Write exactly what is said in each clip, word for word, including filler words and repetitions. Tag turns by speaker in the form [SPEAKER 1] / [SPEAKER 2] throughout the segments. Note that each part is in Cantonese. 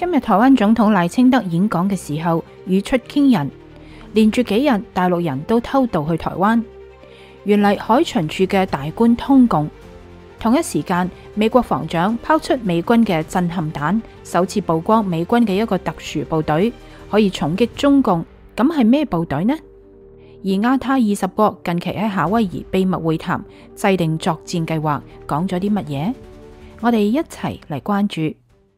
[SPEAKER 1] 今日台灣總統賴清德演講嘅時候語出驚人，連住幾日大陸人都偷渡去台灣。原嚟海巡署嘅大官通共。同一時間，美國防長拋出美軍嘅震撼彈，首次曝光美軍嘅一個特殊部隊可以重擊中共。咁係咩部隊呢？而亞太二十國近期喺夏威夷秘密會談，制定作戰計劃，講咗啲乜嘢？我哋一齊嚟關注。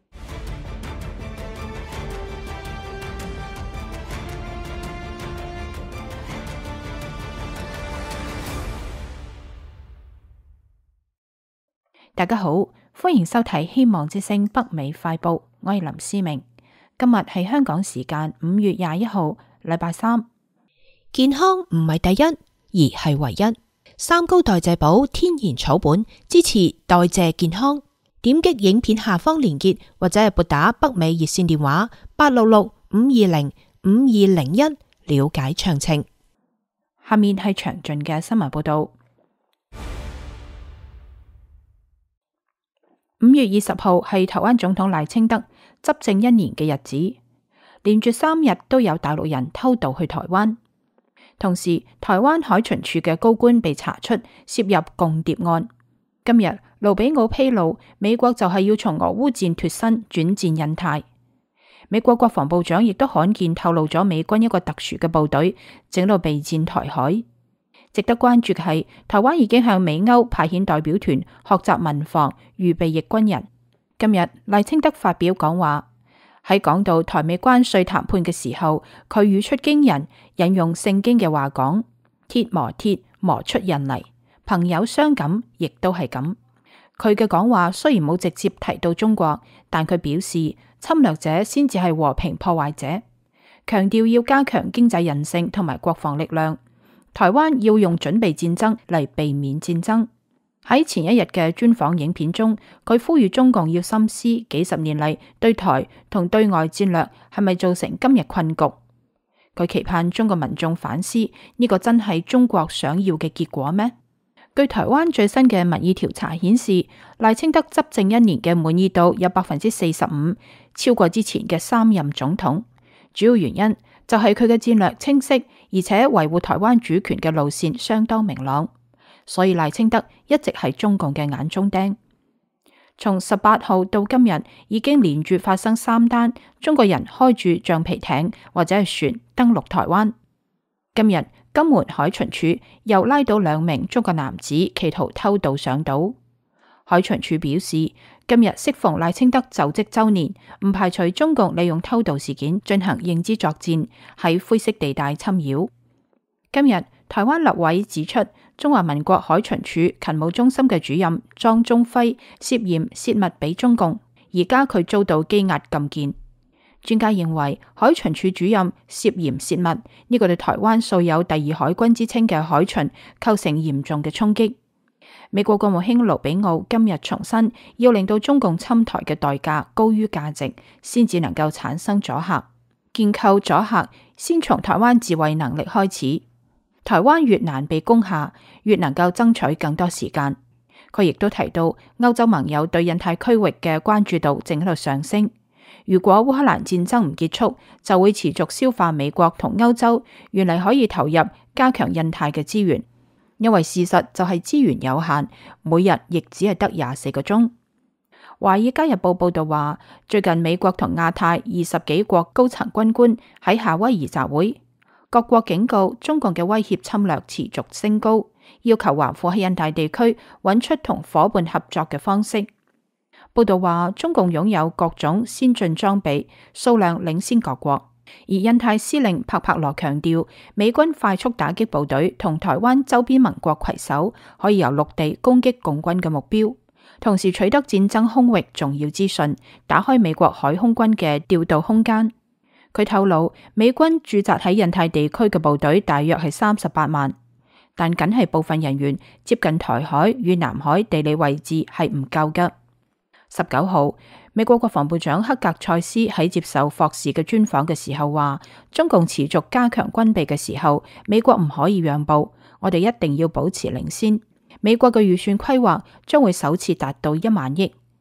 [SPEAKER 1] 大家好，歡迎收睇希望之聲北美快報，我係林思明。今日係香港時間五月廿一號，禮拜三。
[SPEAKER 2] 健康唔係第一，而係唯一。三高代謝寶天然草本，支持代謝健康。點擊影片下方連結，或者係撥打北美熱線電話八六六五二零五二零一了解詳情。
[SPEAKER 1] 下面係詳盡嘅新聞報道。五月二十號係台灣總統賴清德執政一年嘅日子，連續三日都有大陸人偷渡去台灣。同時，台灣海巡署嘅高官被查出涉入共諜案。今日盧比奧披露，美國就係要從俄烏戰脫身，轉戰印太。美國國防部長亦都罕見透露咗美軍一個特殊嘅部隊整到備戰台海。值得關注嘅係，台灣已經向美歐派遣代表團學習民防，預備役軍人。今日賴清德發表講話，喺講到台美關稅談判嘅時候，佢語出驚人，引用聖經嘅話講：鐵磨鐵，磨出刃嚟；朋友相感，亦都係咁。佢嘅講話雖然冇直接提到中國，但佢表示侵略者先至係和平破壞者，強調要加強經濟韌性同埋國防力量。台灣要用準備戰爭嚟避免戰爭。喺前一日嘅專訪影片中，佢呼籲中共要深思幾十年嚟對台同對外戰略係咪造成今日困局。佢期盼中國民眾反思，呢個真係中國想要嘅結果咩？據台灣最新嘅民意調查顯示，賴清德執政一年嘅滿意度有百分之四十五，超過之前嘅三任總統。主要原因就係佢嘅戰略清晰，而且維護台灣主權嘅路線相當明朗，所以賴清德一直係中共嘅眼中釘。從十八號到今日，已經連續發生三單中國人開住橡皮艇或者係船登陸台灣。今日金門海巡署又拉到兩名中國男子企圖偷渡上島。海巡署表示，今日適逢賴清德就職周年，唔排除中共利用偷渡事件進行認知作戰，喺灰色地帶侵擾。今日台灣立委指出，中華民國海巡署勤務中心嘅主任莊中輝涉嫌洩密俾中共，而家佢遭到羈押禁見。專家認為，海巡署主任涉嫌洩密，呢個對台灣素有第二海軍之稱嘅海巡構成嚴重嘅衝擊。美國國務卿盧比奧今日重申，要令到中共侵台嘅代價高於價值，先至能夠產生阻嚇。建構阻嚇先從台灣自衛能力開始。台灣越難被攻下，越能夠爭取更多時間。佢亦都提到，歐洲盟友對印太區域嘅關注度正喺度上升。如果烏克蘭戰爭唔結束，就會持續消化美國同歐洲原嚟可以投入加強印太嘅資源。因為事實就係資源有限，每日亦只係得廿四個鐘。華爾街日報報道話，最近美國同亞太二十幾國高層軍官喺夏威夷集會，各國警告中共嘅威脅侵略持續升高，要求華府喺印太地區揾出同夥伴合作嘅方式。報道話，中共擁有各種先進裝備，數量領先各國。而印太司令帕帕羅強調，美軍快速打擊部隊同台灣周邊盟國攜手，可以由陸地攻擊共軍嘅目標，同時取得戰爭空域重要資訊，打開美國海空軍嘅調度空間。佢透露，美軍駐紮喺印太地區嘅部隊大約係三十八萬，但僅係部分人員接近台海與南海地理位置係唔夠嘅。十九號，美國國防部長克格塞斯喺接受霍士嘅專訪嘅時候話，中共持續加強軍備嘅時候，美國唔可以讓步，我哋一定要保持領先。美國嘅預算規劃將會首次達到一萬億。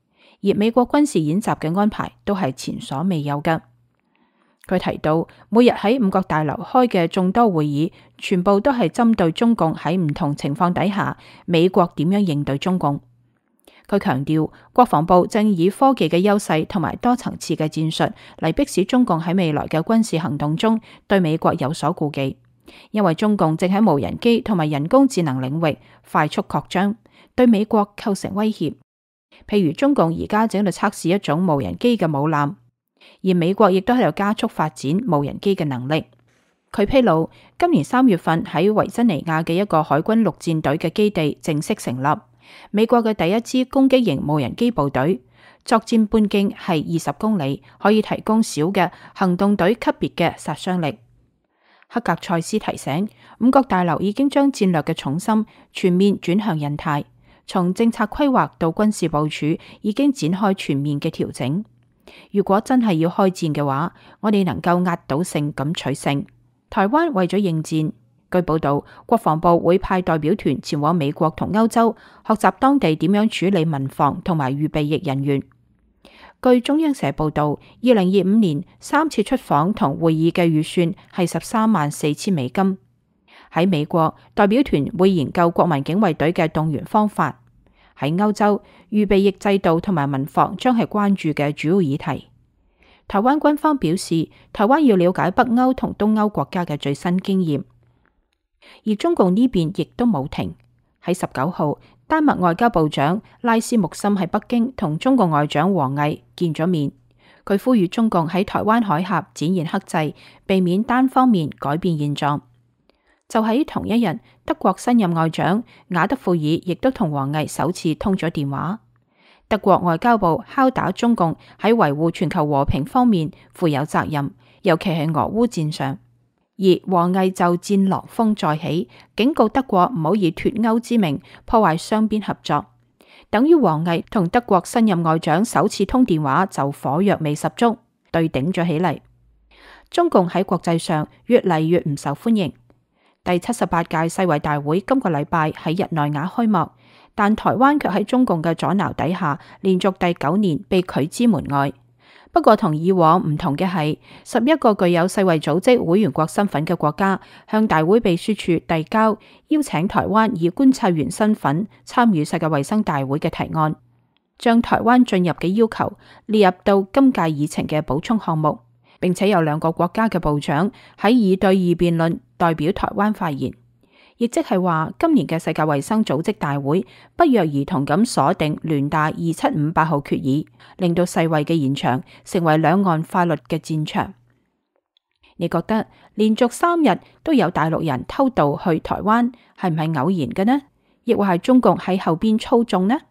[SPEAKER 1] 而美國軍事演習嘅安排都係前所未有嘅。佢提到，每日喺五角大樓開嘅眾多會議，全部都係針對中共喺唔同情況底下，美國點樣應對中共。佢強調，國防部正以科技嘅優勢同埋多層次嘅戰術嚟迫使中共喺未來嘅軍事行動中對美國有所顧忌，因為中共正喺無人機同埋人工智能領域快速擴張，對美國構成威脅。譬如中共而家正喺度測試一種無人機嘅母艦，而美國亦都喺度加速發展無人機嘅能力。佢披露，今年三月份喺維珍尼亞嘅一個海軍陸戰隊嘅基地正式成立。美國嘅第一支攻擊型無人機部隊，作戰半徑係二十公里，可以提供小嘅行動隊級別嘅殺傷力。克格塞斯提醒，五角大樓已經將戰略嘅重心全面轉向印太，從政策規劃到軍事部署已經展開全面嘅調整。如果真係要開戰嘅話，我哋能夠壓倒性咁取勝。台灣為咗應戰，據報道，國防部會派代表團前往美國同歐洲，學習當地點樣處理民防同埋預備役人員。據中央社報道，二零二五年三次出訪同會議嘅預算係十三萬四千美金。喺美國，代表團會研究國民警衛隊嘅動員方法；喺歐洲，預備役制度同埋民防將係關注嘅主要議題。台灣軍方表示，台灣要了解北歐同東歐國家嘅最新經驗。而中共呢邊亦都冇停。喺十九號，丹麥外交部長拉斯穆森喺北京同中共外長王毅見咗面。佢呼籲中共喺台灣海峽展現克制，避免單方面改變現狀。就喺同一日，德國新任外長雅德富爾亦都同王毅首次通咗電話。德國外交部敲打中共喺維護全球和平方面負有責任，尤其係俄烏戰上。而王毅就戰狼風再起，警告德國唔好以脫歐之名破壞雙邊合作，等於王毅同德國新任外長首次通電話就火藥味十足，對頂咗起嚟。中共喺國際上越嚟越唔受歡迎。第七十八屆世衛大會今個禮拜喺日內瓦開幕，但台灣卻喺中共嘅阻撓底下，連續第九年被拒之門外。不過同以往唔同嘅係，十一個具有世衛組織會員國身份嘅國家向大會秘書處遞交邀請台灣以觀察員身份參與世界衛生大會嘅提案，將台灣進入嘅要求列入到今屆議程嘅補充項目，並且有兩個國家嘅部長喺二對二辯論代表台灣發言。亦即係話，今年嘅世界衛生組織大會不約而同咁鎖定聯大二七五八號決議，令到世衛嘅現場成為兩岸法律嘅戰場。你覺得連續三日都有大陸人偷渡去台灣，係唔係偶然嘅呢？亦或係中共喺後邊操縱呢？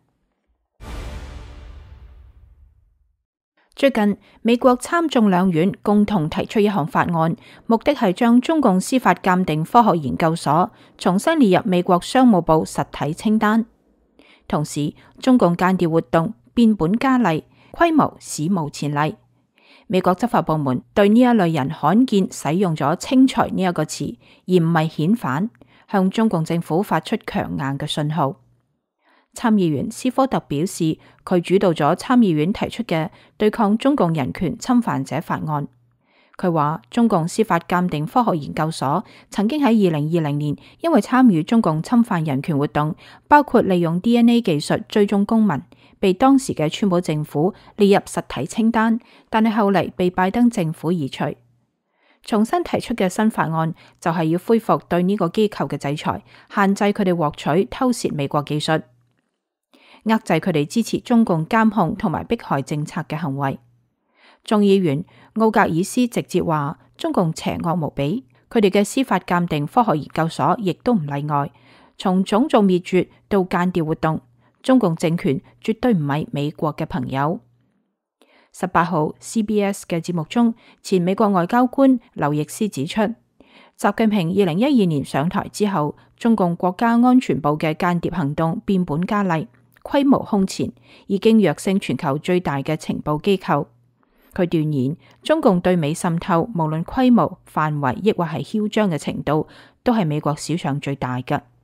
[SPEAKER 1] 最近，美國參眾兩院共同提出一項法案，目的係將中共司法鑑定科學研究所重新列入美國商務部實體清單。同時，中共間諜活動變本加厲，規模史無前例。美國執法部門對呢一類人罕見使用咗清除呢一個詞，而唔係遣返，向中共政府發出強硬嘅信號。參議員斯科特表示，佢主導咗參議院提出嘅對抗中共人權侵犯者法案。佢話，中共司法鑑定科學研究所曾經喺二零二零年因為參與中共侵犯人權活動，包括利用 D N A 技術追蹤公民，被當時嘅川普政府列入實體清單，但係後嚟被拜登政府移除。重新提出嘅新法案就係要恢復對呢個機構嘅制裁，限制佢哋獲取偷竊美國技術，遏制佢哋支持中共監控同埋迫害政策嘅行為。眾議員奧格爾斯直接話，中共邪惡無比，佢哋嘅司法鑑定科學研究所亦都唔例外。從種族滅絕到間諜活動，中共政權絕對唔係美國嘅朋友。十八號 C B S 嘅節目中，前美國外交官劉易斯指出，習近平二零一二年上台之後，中共國家安全部嘅間諜行動變本加厲，規模空前，已經躍升全球最大嘅情報機構。佢斷言，中共對美滲透，無論規模、範圍，抑或係囂張嘅程度，都係美國史上最大嘅。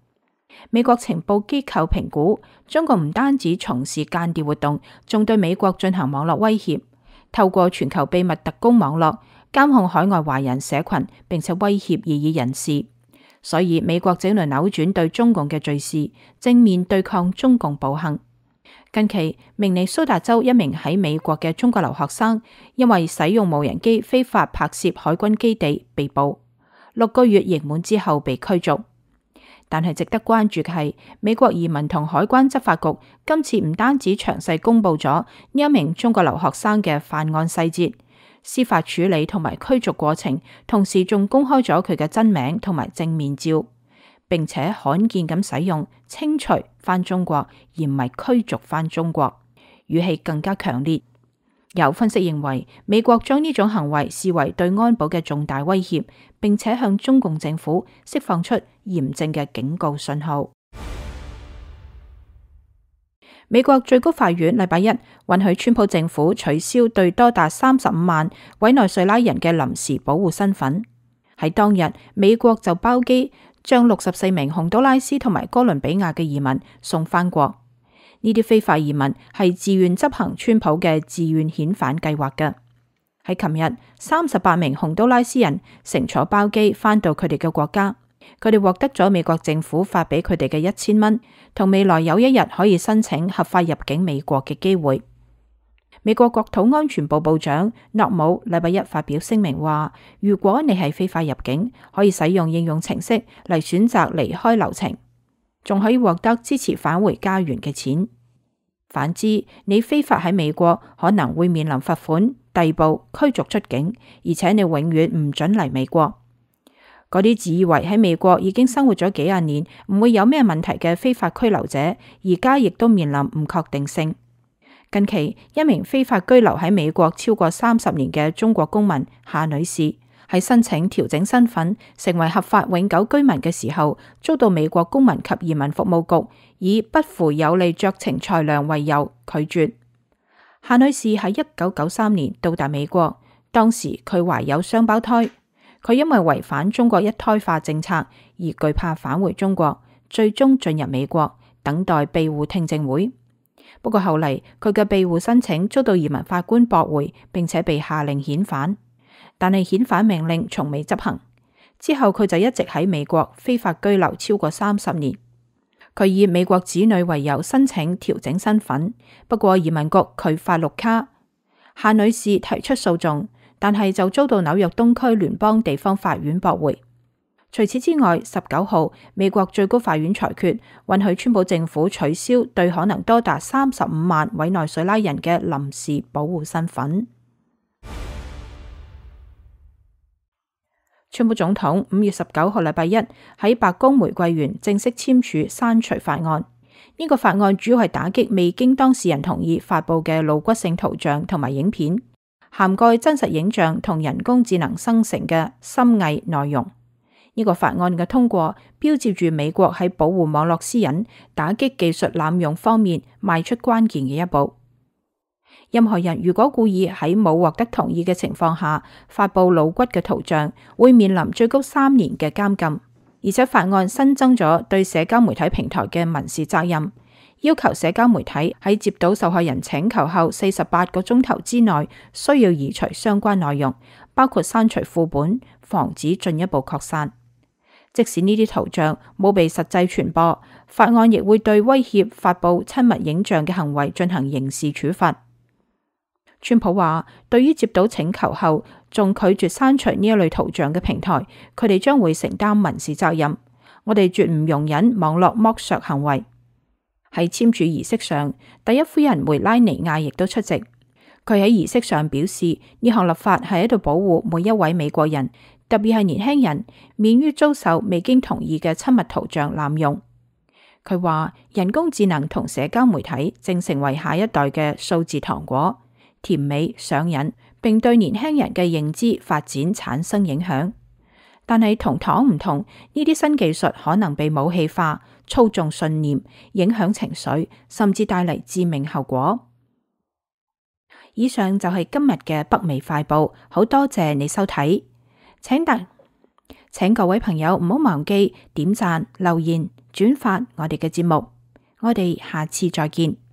[SPEAKER 1] 美國情報機構評估，中國唔單止從事間諜活動，仲對美國進行網絡威脅，透過全球秘密特工網絡監控海外華人社群，並且威脅異議人士。所以美國這輪扭轉對中共嘅敘事，正面對抗中共暴行。近期，明尼蘇達州一名喺美國嘅中國留學生，因為使用無人機非法拍攝海軍基地被捕，六個月刑滿之後被驅逐。但係值得關注嘅係，美國移民同海關執法局今次唔單止詳細公布咗呢一名中國留學生嘅犯案細節、司法處理同埋驅逐過程，同時仲公開咗佢嘅真名同埋正面照，並且罕見咁使用清除返中國而唔係驅逐返中國，語氣更加強烈。有分析認為，美國將呢種行為視為對安保嘅重大威脅，並且向中共政府釋放出嚴正嘅警告信號。美國最高法院禮拜一允許川普政府取消對多達三十五萬委內瑞拉人嘅臨時保護身份。喺當日，美國就包機將六十四名洪都拉斯同埋哥倫比亞嘅移民送返國。呢啲非法移民係自願執行川普嘅自願遣返計劃嘅。喺琴日，三十八名洪都拉斯人乘坐包機返到佢哋嘅國家，佢哋獲得咗美國政府發俾佢哋嘅一千蚊，同未來有一日可以申請合法入境美國嘅機會。美國國土安全部部長諾姆禮拜一發表聲明話，如果你係非法入境，可以使用應用程式嚟選擇離開流程，仲可以獲得支持返回家園嘅錢。反之，你非法喺美國可能會面臨罰款、逮捕、驅逐出境，而且你永遠唔准嚟美國。嗰啲自以為喺美國已經生活咗幾廿年，唔會有咩問題嘅非法居留者，而家亦都面臨唔確定性。近期，一名非法居留喺美國超過三十年嘅中國公民夏女士，喺申請調整身份成為合法永久居民嘅時候，遭到美國公民及移民服務局以不符有利酌情裁量為由拒絕。夏女士喺一九九三年到達美國，當時佢懷有雙胞胎，佢因為違反中國一胎化政策而懼怕返回中國，最終進入美國等待庇護聽證會。不過後嚟佢嘅庇護申請遭到移民法官駁回，並且被下令遣返。但係遣返命令從未執行，之後佢就一直喺美國非法居留超過三十年。佢以美國子女為由申請調整身份，不過移民局拒發綠卡。夏女士提出訴訟，但係就遭到紐約東區聯邦地方法院駁回。除此之外，十九號美國最高法院裁決允許川普政府取消對可能多達三十五萬委內瑞拉人嘅臨時保護身份。川普總統五月十九號禮拜一喺白宮玫瑰園正式簽署刪除法案。呢、這個法案主要係打擊未經當事人同意發佈嘅露骨性圖像同埋影片，涵蓋真實影像同人工智能生成嘅深偽內容。呢、這個法案嘅通過，標誌住美國喺保護網絡私隱、打擊技術濫用方面邁出關鍵嘅一步。任何人如果故意喺冇獲得同意嘅情況下發佈露骨嘅圖像，會面臨最高三年嘅監禁。而且法案新增咗對社交媒體平台嘅民事責任，要求社交媒體喺接到受害人請求後四十八個鐘頭之內需要移除相關內容，包括刪除副本，防止進一步擴散。即使呢啲圖像冇被實際傳播，法案亦會對威脅發佈親密影像嘅行為進行刑事處罰。川普話，對於接到請求後仲拒絕刪除呢一類圖像嘅平台，佢哋將會承擔民事責任。我哋絕唔容忍網絡剝削行為。喺簽署儀式上，第一夫人梅拉尼亞亦都出席。佢喺儀式上表示，呢項立法係喺度保護每一位美國人，特別係年輕人，免於遭受未經同意嘅親密圖像濫用。佢話，人工智能同社交媒體正成為下一代嘅數字糖果，甜美上癮，並對年輕人嘅認知發展產生影響。但係同糖唔同，呢啲新技術可能被武器化，操縱信念，影響情緒，甚至帶嚟致命後果。以上就係今日嘅北美快報，好多謝你收睇，請大請各位朋友唔好忘記點讚、留言、轉發我哋嘅節目。我哋下次再見。